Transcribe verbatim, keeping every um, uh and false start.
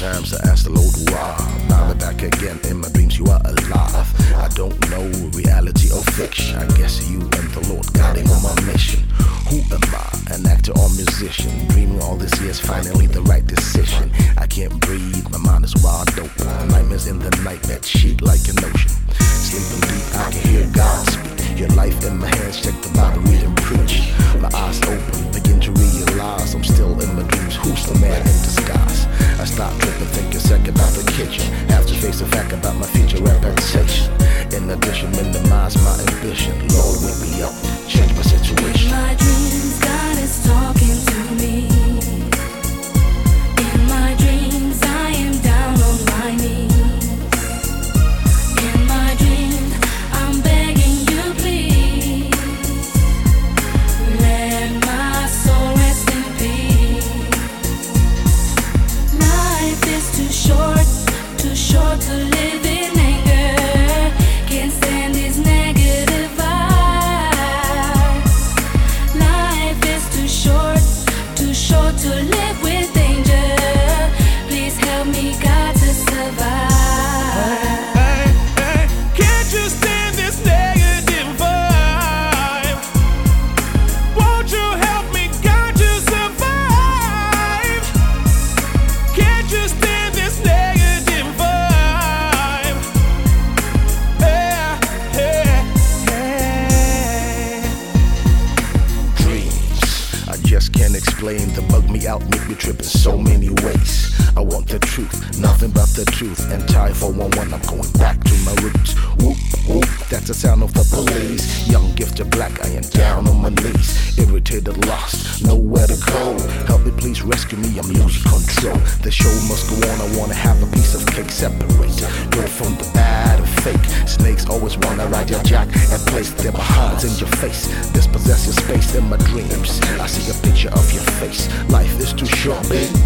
Sometimes I ask the Lord why. Now we're back again in my dreams, you are alive. I don't know reality or fiction. I guess you and the Lord guiding on my mission. Who am I? An actor or musician? Dreaming all this year's finally the right decision. I can't breathe, my mind is wide open. Nightmares in the night that sheet like an ocean. Sleeping deep, I can hear God speak. Your life in my hands, check the Bible, read and preach. My eyes open, begin to realize I'm still in my dreams. Who's the man in disguise? I stop tripping, think a second about the kitchen. Have to face the fact about my future reputation. In addition, minimize my ambition. Lord, wake me up, change my situation. In my dreams, God is talking to me. In my dreams, I am down on my knees. In my dreams, I'm begging you, please. Let my soul rest in peace. Life is too short, too short to live in anger. Can't stand these negative vibes. Life is too short, too short to live with danger. Please help me, God, to survive. Hey, hey, can't you stand this negative vibe? Won't you help me, God, to survive? Can't you stand this negative vibe? Yeah, yeah, yeah. Dreams, I just can't explain. They bug me out, make me trip in so many ways. I want the truth, nothing but the truth. And tie four one one, I'm going back to my roots. Whoop, whoop, that's the sound of the police. Young, gifted, black, I am down on my knees. Irritated, lost, nowhere to go. Help me, please rescue me, I'm losing control. The show must go on, I wanna have a piece of cake. Separate good from the bad and fake. Snakes always wanna ride your jack and place their behinds in your face. Dispossess your space in my dreams. I see a picture of your face. Life is too short, babe.